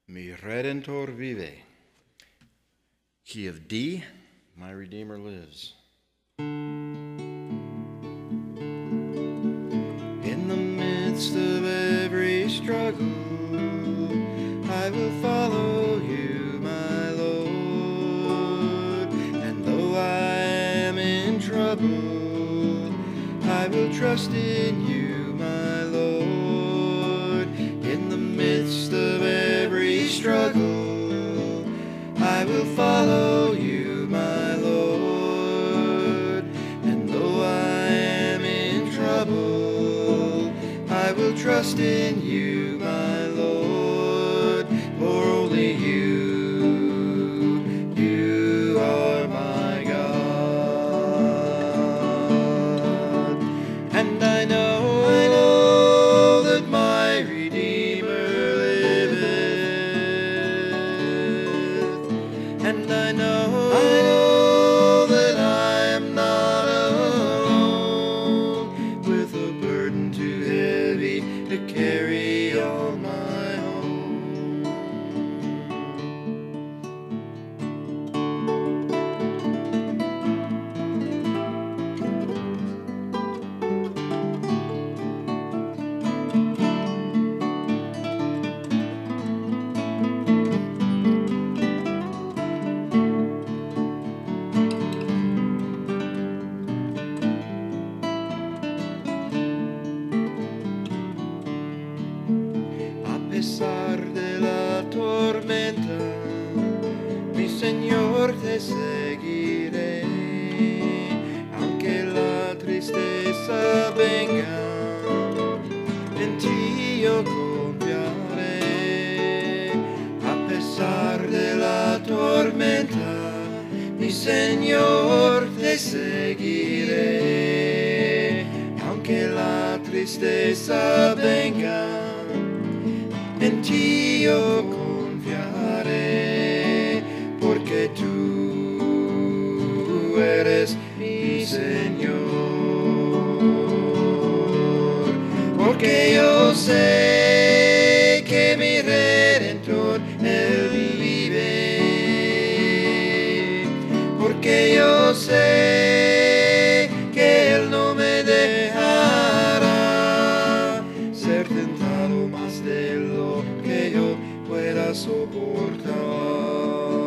Mi Redentor vive. Key of D, my Redeemer lives. In the midst of every struggle, I will follow you, my Lord. And though I am in trouble, I will trust in you, my Lord. In the midst of every struggle, I will follow you, my Lord. And though I am in trouble, I will trust in you, my Lord. For only you are my God. And I know that my Redeemer liveth. And I know that I am not alone, with a burden too heavy to carry on my own. A pesar de la tormenta, mi Señor te seguiré. Aunque la tristeza venga, en ti yo confiaré. A pesar de la tormenta, mi Señor te seguiré. Aunque la tristeza venga, en ti yo confiaré, porque tú eres mi Señor. Porque yo sé que mi Redentor, Él vive. Porque yo sé que Él no me dejará ser tentado más de lo que yo pueda soportar.